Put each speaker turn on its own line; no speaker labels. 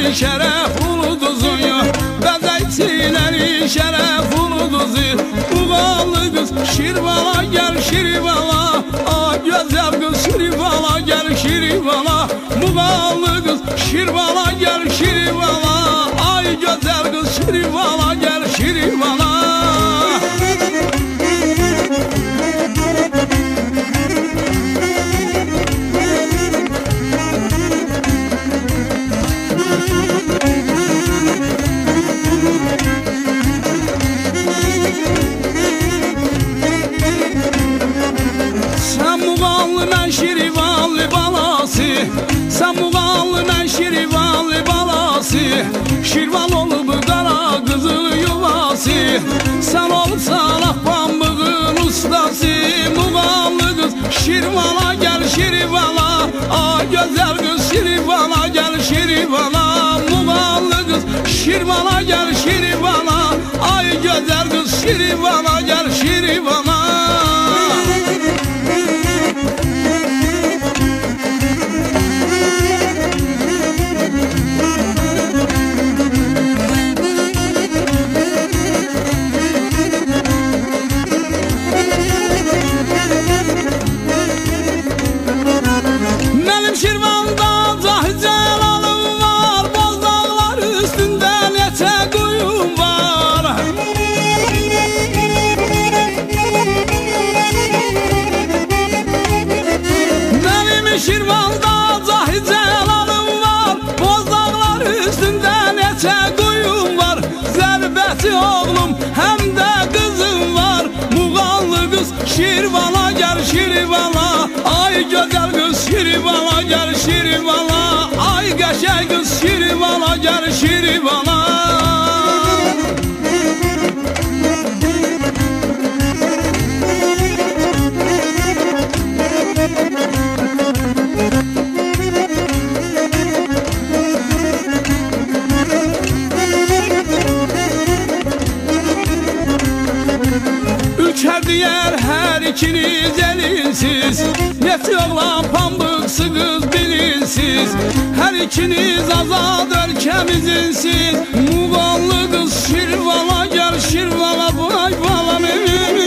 şərəf uluduzu, bəzəkçiləri şərəf uluduzu. Uğallı qız Şirvala gəl Şirvala, ay gözəl qız Şirvala gəl Şirvala. Muğallı qız Şirvala gəl Şirvala, ay gözəl qız Şirvala gəl Şirvala. Sən Muğallı, mən Şirvanlı balası, Şirvan olub qara qızıl yuvası. Sən olsan ah pambığın ustası, Muğallı qız Şirvala gəl Şirvala, ay gözəl qız Şirvala gəl Şirvala. Muğallı qız Şirvala gəl Şirvala, ay gözəl qız Şirvala gəl Şirvala. Şirvanda Zahid Cəlalım var, Bozdağlar üstündə neçə quyum var. Zərbəti oğlum həm də qızım var, Muğallı qız Şirvala gəl Şirvala, ay gözəl qız Şirvala gəl Şirvala, ay qəşəng qız Şirvala gəl Şirvala. Ülker deyər hər ikiniz elinsiz, Nefti oğlan pambıqsı qız bilinsiz. Hər ikiniz azad ölkəmizinsiz, Muğallı qız Şirvala gəl Şirvala, vay balam evim.